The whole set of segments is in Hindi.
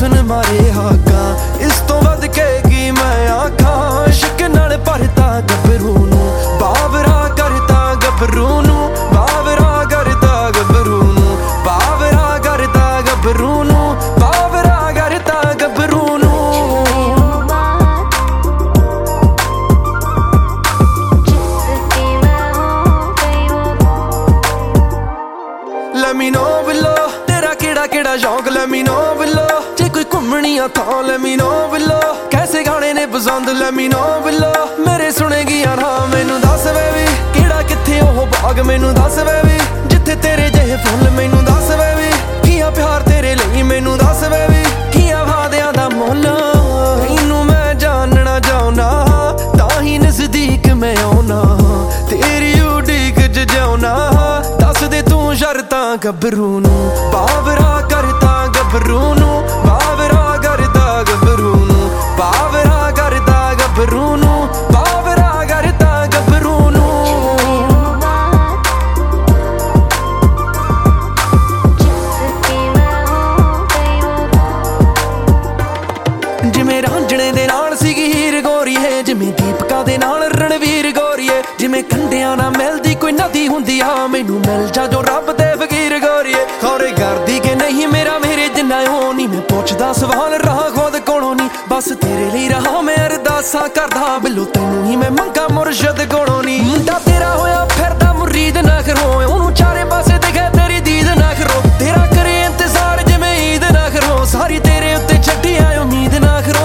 हुसन मारे हाका इस तो वध के की मैं आखा इश्क नाल भरता गभरू नू बावरा करता गभरू नू बावरा करता गभरू नू बावरा करता गभरू नू बावरा करता गभरू नू Let me know below तेरा केड़ा शौक let me know below जे कोई घूमनी आ थां let me know below कैसे गाने ने पसंद let me know below मेरे सुनेगी ना मैनू दस बेबी केड़ा किथे ओह बाग मैनू दस बेबी जिथे तेरे जेहे फुल मैनू दस बेबी किया प्यार तेरे लई मैनू दस बेबी किया वादियां दा मुल तैनू मैं जानना चाहुंदा तां ही नजदीक मैं आउना तेरी उड़ीक च जाउना दस दे तू शर्तां गभरू नू बावरा करता गभरू नू बावरा करता गभरू नू बावरा करता गभरू नू बावरा करता गभरू नू जिमें रांझणे दे नाल सीगी हीर गोरीए जिमें दीपका दे नाल रणवीर गोरीए जिमें कंढियां ना मिलदी कोई नदी हुंदी आ मैनू मिल जा जो रब दे फकीर गोरीए खौरे करदी कि नहीं मेरा मेरे जिन्ना हो नी मैं पुछदा सवाल रहा खुद कोलों नी बस तेरे लिए रहा मैं अरदासां करदा बिल्लो तैनू ही मैं मंगा मुर्शद कोलों नी मुंडा तेरा होया फिरदा मुरीद ना करो ओनू चारे पासे दिखे तेरी दीद ना करो तेरा करे इंतजार जिवें ईद ना करो सारी तेरे उत्ते छड्डी आए उम्मीद ना करो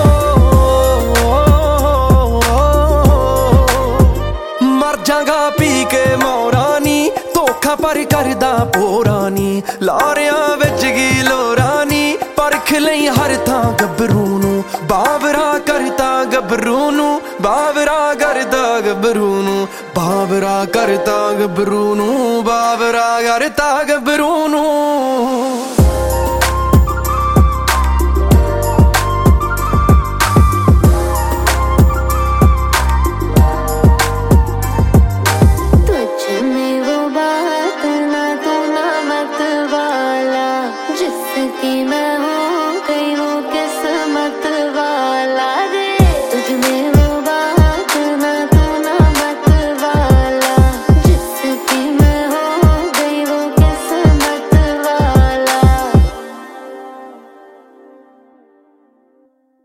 मर जागा पी के मौरा नी धोखा पर करदा पोरा नी लारियां विच गी लोरा नी परख लई हर थां गभरू नू बावरा करता गभरू नू बावरा करता गभरू नू बावरा करता गभरू नू बावरा करता गभरू नू